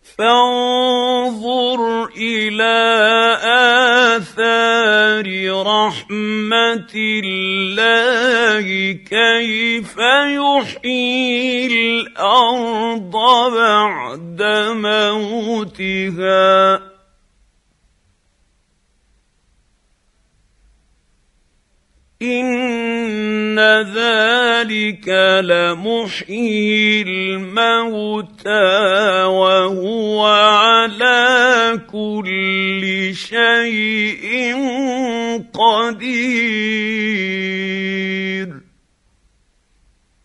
فانظر إلى آثار رحمة الله كيف يحيي الأرض بعد موتها إن ذلك لمحيي الموتى وهو على كل شيء قدير.